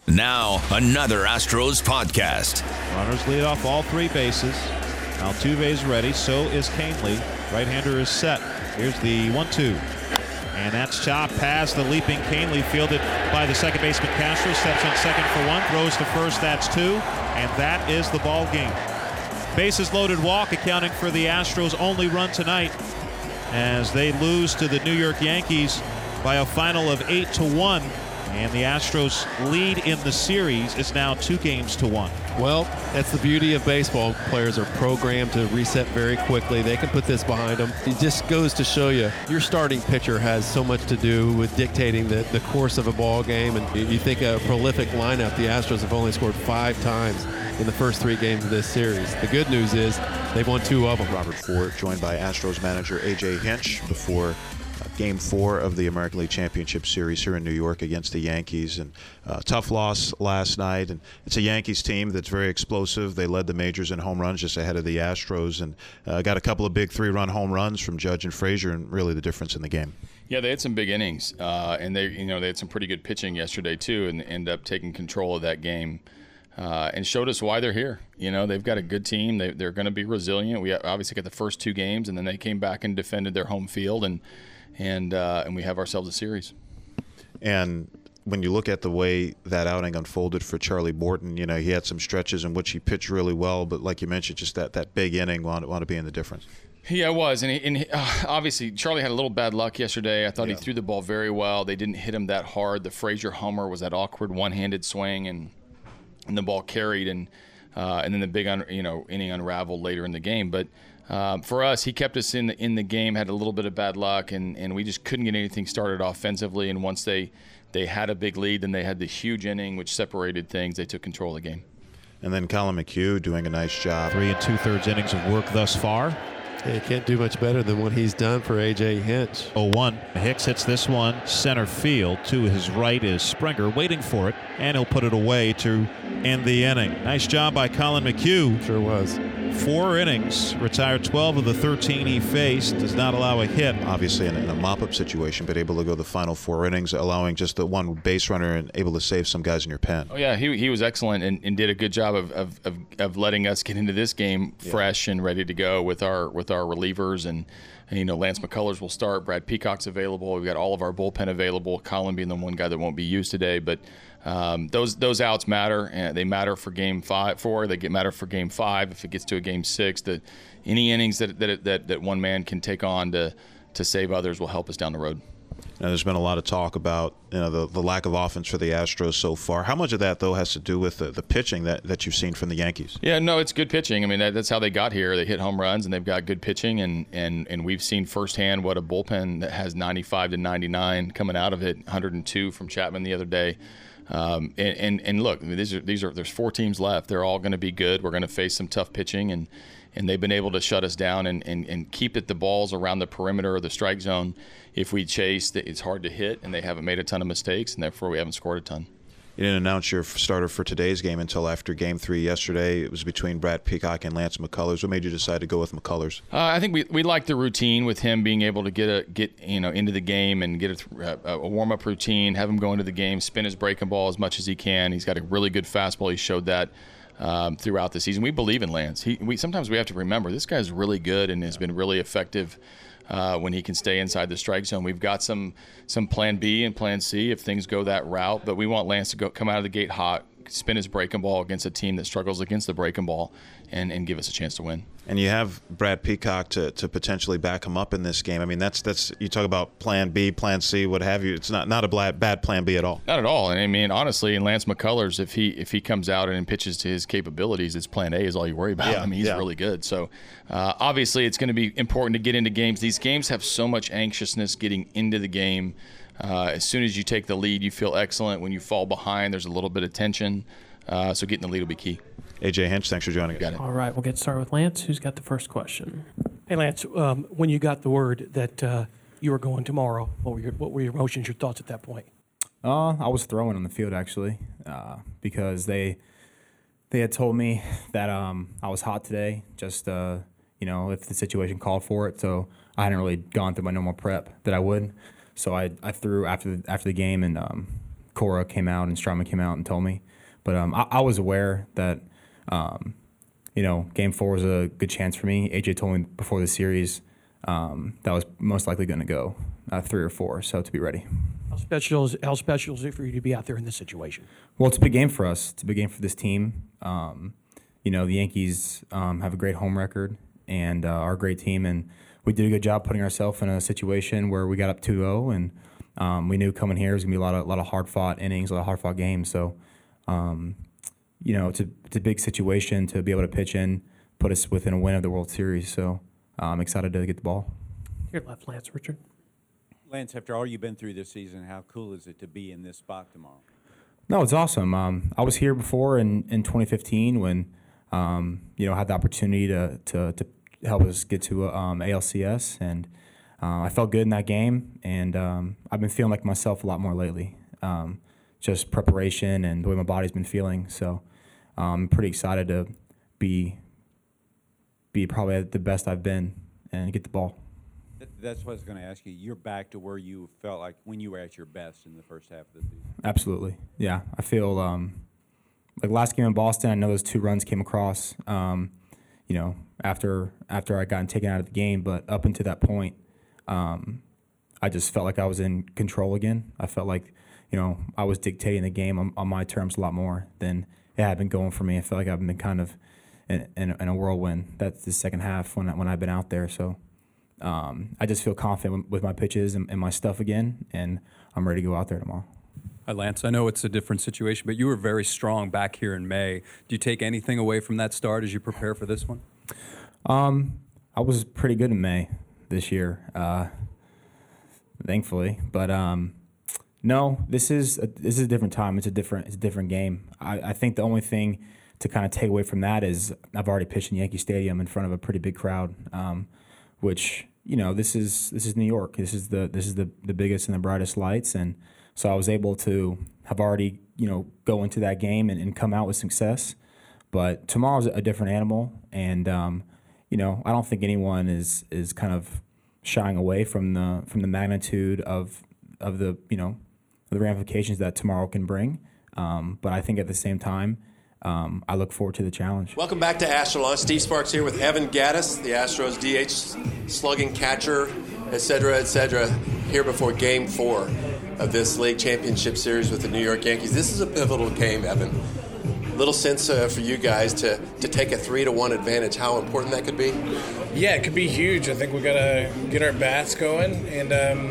Now, another Astros podcast. Runners lead off all three bases. Altuve's ready, so is Kahnle. Right-hander is set. Here's the 1-2. And that's chopped past the leaping Kahnle, fielded by the second baseman Castro. Steps on second for one, throws to first, that's two. And that is the ball game. Bases loaded walk, accounting for the Astros' only run tonight, as they lose to the New York Yankees by a final of 8-1. And the Astros' lead in the series is now 2-1. Well, that's the beauty of baseball. Players are programmed to reset very quickly. They can put this behind them. It just goes to show you, your starting pitcher has so much to do with dictating the course of a ball game. And you think a prolific lineup, the Astros have only scored 5 times in the first 3 games of this series. The good news is they've won 2 of them. Robert Fort, joined by Astros manager A.J. Hinch before Game 4 of the American League Championship Series here in New York against the Yankees. And tough loss last night. And it's a Yankees team that's very explosive. They led the majors in home runs just ahead of the Astros, and got a couple of big 3-run home runs from Judge and Frazier, and really the difference in the game. Yeah, they had some big innings, and they had some pretty good pitching yesterday too, and ended up taking control of that game. And showed us why they're here. They've got a good team. They're going to be resilient. We obviously got the first 2 games, and then they came back and defended their home field, and we have ourselves a series. And when you look at the way that outing unfolded for Charlie Morton, he had some stretches in which he pitched really well, but like you mentioned, just that big inning wound up being the difference. Yeah, it was, and obviously Charlie had a little bad luck yesterday. I thought he threw the ball very well. They didn't hit him that hard. The Frazier homer was that awkward one-handed swing, and the ball carried, and then the big inning unraveled later in the game. But for us, he kept us in the game, had a little bit of bad luck, and we just couldn't get anything started offensively. And once they had a big lead, then they had the huge inning, which separated things. They took control of the game. And then Colin McHugh doing a nice job. 3 2/3 innings of work thus far. He can't do much better than what he's done for A.J. Hinch. 0-1. Hicks hits this one center field. To his right is Springer waiting for it, and he'll put it away to end the inning. Nice job by Colin McHugh. Sure was. 4 innings, retired 12 of the 13 he faced, does not allow a hit. Obviously in a mop-up situation, but able to go the final 4 innings, allowing just the one base runner and able to save some guys in your pen. Oh yeah, he was excellent and did a good job of letting us get into this game fresh and ready to go with our relievers, and Lance McCullers will start. Brad Peacock's available. We've got all of our bullpen available. Colin being the one guy that won't be used today, but those outs matter, and they matter for Game 4. They matter for Game 5 if it gets to a Game 6. Any innings that one man can take on to save others will help us down the road. Now, there's been a lot of talk about the lack of offense for the Astros so far. How much of that, though, has to do with the pitching that you've seen from the Yankees? Yeah, no, it's good pitching. I mean, that's how they got here. They hit home runs, and they've got good pitching, and we've seen firsthand what a bullpen that has 95 to 99 coming out of it, 102 from Chapman the other day. And look, I mean, there's 4 teams left. They're all going to be good. We're going to face some tough pitching, and they've been able to shut us down and keep the balls around the perimeter of the strike zone. If we chase, it's hard to hit, and they haven't made a ton of mistakes, and therefore we haven't scored a ton. You didn't announce your starter for today's game until after Game 3 yesterday. It was between Brad Peacock and Lance McCullers. What made you decide to go with McCullers? I think we like the routine with him being able to get into the game and get a warm-up routine, have him go into the game, spin his breaking ball as much as he can. He's got a really good fastball. He showed that throughout the season. We believe in Lance. Sometimes we have to remember this guy's really good and has been really effective when he can stay inside the strike zone. We've got some plan B and plan C if things go that route, but we want Lance to come out of the gate hot, spin his breaking ball against a team that struggles against the breaking ball, and give us a chance to win. And you have Brad Peacock to potentially back him up in this game. I mean, that's you talk about plan B, plan C, what have you. It's not a bad plan B at all. Not at all. And I mean, honestly, in Lance McCullers, if he comes out and pitches to his capabilities, it's plan A is all you worry about. Yeah, I mean, he's really good. So obviously, it's going to be important to get into games. These games have so much anxiousness getting into the game. As soon as you take the lead, you feel excellent. When you fall behind, there's a little bit of tension. So getting the lead will be key. A.J. Hinch, thanks for joining us. All right, we'll get started with Lance, who's got the first question. Hey, Lance, when you got the word that you were going tomorrow, what were your emotions, your thoughts at that point? I was throwing on the field, actually, because they had told me that I was hot today, just, if the situation called for it. So I hadn't really gone through my normal prep that I would. So I threw after the game and Cora came out and Strowman came out and told me. But I was aware that, Game 4 was a good chance for me. AJ told me before the series that was most likely going to go 3 or 4, so to be ready. How special is it for you to be out there in this situation? Well, it's a big game for us. It's a big game for this team. The Yankees have a great home record and are a great team, and we did a good job putting ourselves in a situation where we got up 2-0, and we knew coming here was going to be a lot of hard-fought innings, a lot of hard-fought games. So, it's a big situation to be able to pitch in, put us within a win of the World Series. So I'm excited to get the ball. Here left, Lance Richard. Lance, after all you've been through this season, how cool is it to be in this spot tomorrow? No, it's awesome. I was here before in 2015 when, had the opportunity to help us get to ALCS, and I felt good in that game, and I've been feeling like myself a lot more lately. Just preparation and the way my body's been feeling. So I'm pretty excited to be probably at the best I've been and get the ball. That's what I was going to ask you. You're back to where you felt like when you were at your best in the first half of the season. Absolutely. Yeah. I feel like last game in Boston, I know those 2 runs came across, after I got taken out of the game. But up until that point, I just felt like I was in control again. I felt like, I was dictating the game on my terms a lot more than it had been going for me. I feel like I've been kind of in a whirlwind. That's the second half when I've been out there. So I just feel confident with my pitches and my stuff again, and I'm ready to go out there tomorrow. Hi, Lance. I know it's a different situation, but you were very strong back here in May. Do you take anything away from that start as you prepare for this one? I was pretty good in May this year, thankfully. But no, this is a different time. It's a different game. I think the only thing to kind of take away from that is I've already pitched in Yankee Stadium in front of a pretty big crowd, which this is New York. This is the biggest and the brightest lights, and so I was able to have already go into that game and come out with success. But tomorrow's a different animal, and I don't think anyone is kind of shying away from the magnitude of the the ramifications that tomorrow can bring. But I think at the same time, I look forward to the challenge. Welcome back to Astronaut. Steve Sparks here with Evan Gattis, the Astros DH slugging catcher, et cetera, here before Game 4 of this League Championship Series with the New York Yankees. This is a pivotal game, Evan. Little sense for you guys to take a 3-1 advantage, how important that could be? Yeah, it could be huge. I think we got to get our bats going, and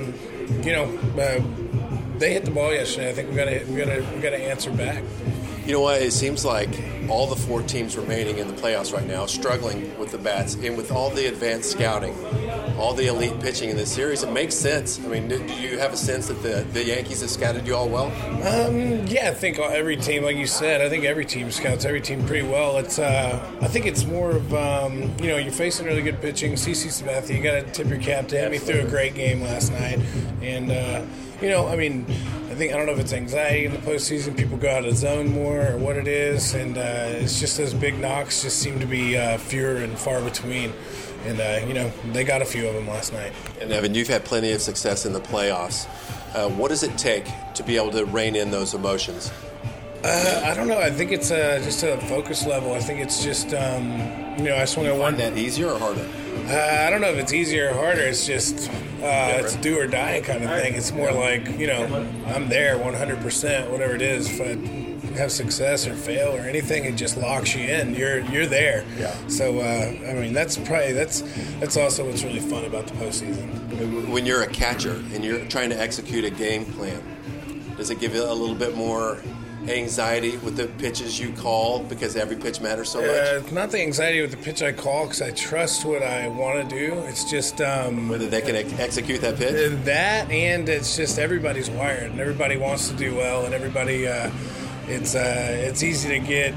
they hit the ball yesterday. I think we got to answer back. You know what? It seems like all the 4 teams remaining in the playoffs right now struggling with the bats, and with all the advanced scouting, all the elite pitching in this series, it makes sense. I mean, do you have a sense that the Yankees have scouted you all well? Yeah, I think every team, like you said, I think every team scouts every team pretty well. It's I think it's more of you're facing really good pitching. CC Sabathia, you got to tip your cap to him. He threw a great game last night, and I don't know if it's anxiety in the postseason. People go out of zone more or what it is, and it's just those big knocks just seem to be fewer and far between. And, they got a few of them last night. And, Evan, you've had plenty of success in the playoffs. What does it take to be able to rein in those emotions? I don't know. I think it's just a focus level. I think it's just, I just want to find that easier or harder? I don't know if it's easier or harder. It's just it's do or die kind of thing. It's more like, I'm there 100%, whatever it is. If I have success or fail or anything, it just locks you in. You're there. Yeah. So, that's also what's really fun about the postseason. When you're a catcher and you're trying to execute a game plan, does it give you a little bit more anxiety with the pitches you call because every pitch matters so much? Not the anxiety with the pitch I call because I trust what I want to do. It's just whether they can execute that pitch. That, and it's just everybody's wired and everybody wants to do well, and everybody. It's easy to get.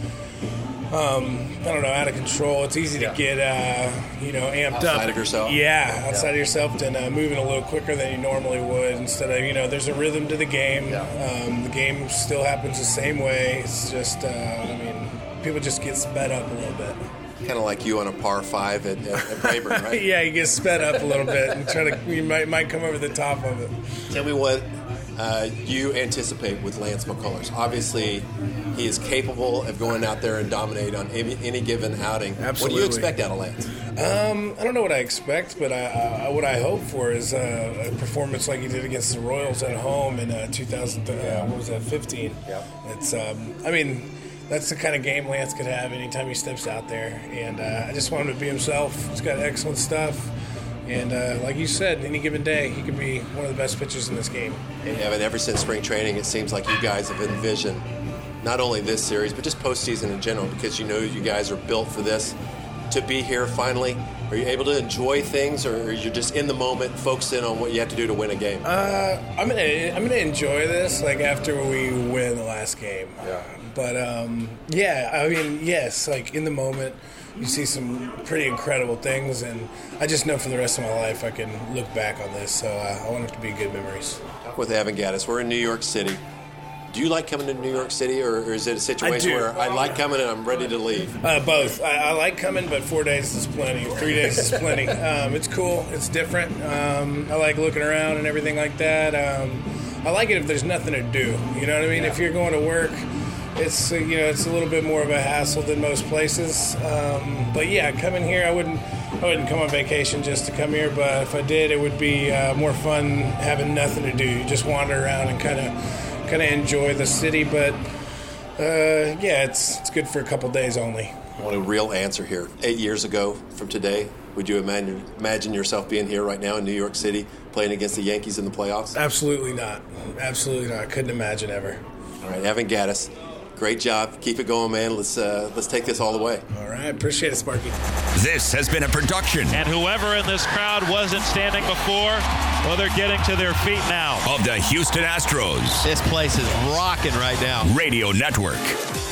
Out of control. It's easy to get, amped up. Outside of yourself? Yeah, outside of yourself and moving a little quicker than you normally would instead of, there's a rhythm to the game. Yeah. The game still happens the same way. It's just, people just get sped up a little bit. Kind of like you on a par 5 at Braeburn, right? Yeah, you get sped up a little bit and you might come over the top of it. Tell me what you anticipate with Lance McCullers? Obviously, he is capable of going out there and dominate on any given outing. Absolutely. What do you expect out of Lance? I don't know what I expect, but what I hope for is a performance like he did against the Royals at home in 2015. Yeah. It's, that's the kind of game Lance could have anytime he steps out there, and I just want him to be himself. He's got excellent stuff. And like you said, any given day, he could be one of the best pitchers in this game. And Evan, ever since spring training, it seems like you guys have envisioned not only this series, but just postseason in general, because you know you guys are built for this. To be here finally, are you able to enjoy things, or are you just in the moment, focusing on what you have to do to win a game? I'm gonna enjoy this, like after we win the last game. Yeah. But yes, like in the moment, you see some pretty incredible things, and I just know for the rest of my life I can look back on this. So I want it to be good memories. With Evan Gattis, we're in New York City. Do you like coming to New York City, or is it a situation where I like coming and I'm ready to leave? Both. I like coming, but 4 days is plenty. 3 days is plenty. It's cool. It's different. I like looking around and everything like that. I like it if there's nothing to do. You know what I mean? Yeah. If you're going to work, it's it's a little bit more of a hassle than most places. But yeah, coming here, I wouldn't come on vacation just to come here. But if I did, it would be more fun having nothing to do. You just wander around and kind of enjoy the city. But it's good for a couple days only. I want a real answer here. 8 years ago from today, would you imagine yourself being here right now in New York City playing against the Yankees in the playoffs? Absolutely not. Absolutely not. I couldn't imagine ever. All right, Evan Gattis, great job. Keep it going, man. Let's take this all the way. All right, appreciate it, Sparky. This has been a production. And whoever in this crowd wasn't standing before, well, they're getting to their feet now. Of the Houston Astros. This place is rocking right now. Radio Network.